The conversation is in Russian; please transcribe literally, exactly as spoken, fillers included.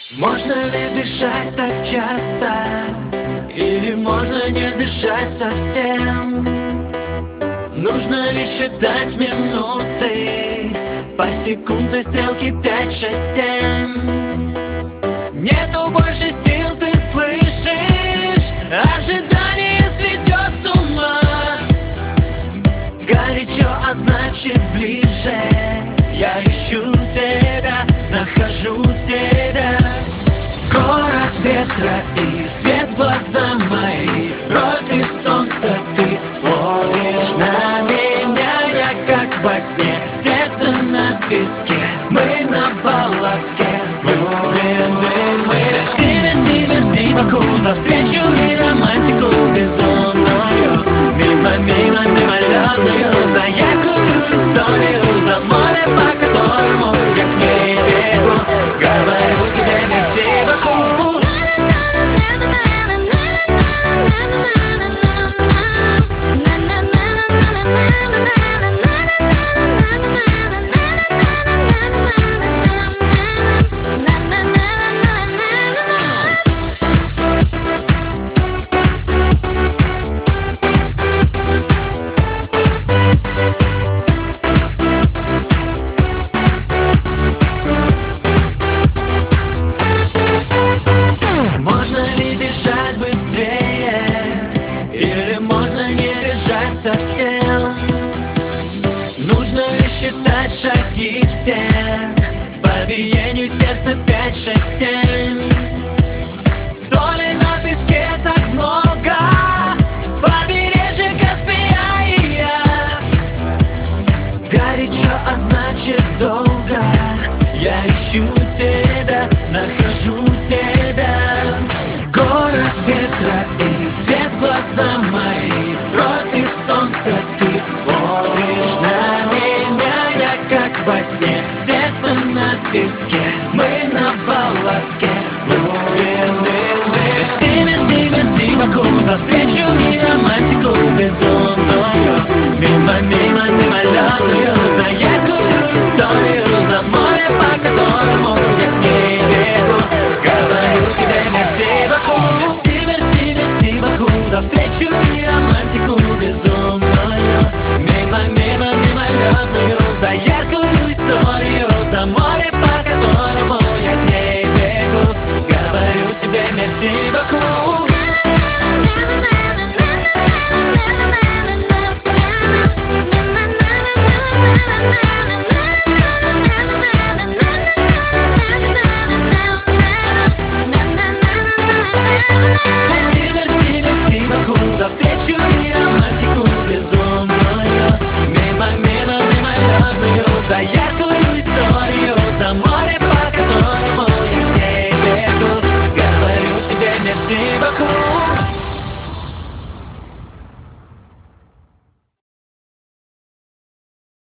Можно ли дышать так часто? Или можно не дышать совсем? Нужно ли считать минуты? По секундной стрелке пять, шесть, семь. Нету больше сил, ты слышишь? Ожидание сведет с ума. Горячо, а значит ближе. Я ищу тебя, нахожу тебя. Город ветра и свет в глаза мои. Против солнца ты смотришь на меня. Я как во сне, сердце на виске. Мы на волоске, влюблены мы. Мерси, мерси, мерси, Баку, за встречу и романтику безумную. Мимо, мимо, мимолетную, за яркую историю, за море, по которому я к ней бегу. Говорю тебе мерси, Баку. Или можно не бежать совсем? Нужно ли считать шаги всех? По биению сердца пять, шесть, семь. Соли на песке так много. Побережье Каспия и я. Горячо, а значит долго. Я ищу тебя, нахожу тебя. Город ветра и свет в глаза мои. Против солнца ты смотришь на меня. Я как во сне, сердце на виске. Мы на волоске, влюблены мы. Мерси, мерси, мерси, Баку, за встречу и романтику безумную. Мимо, мимо, мимолетную, за яркую историю, за море, по которому я к ней бегу. Говорю тебе мерси, Баку. Мерси, мерси, мерси, Баку, за встречу и романтику безумную. Мимо, мимо, мимолетную, за яркую историю, за море, по которому я к ней бегу. Говорю тебе мерси, Баку. Мерси, мерси, мерси, Баку, за встречу и романтику безумную. Мимо, мимо, мимолетную, за яркую историю, за море, по которому я к ней бегу. Говорю тебе мерси, Баку.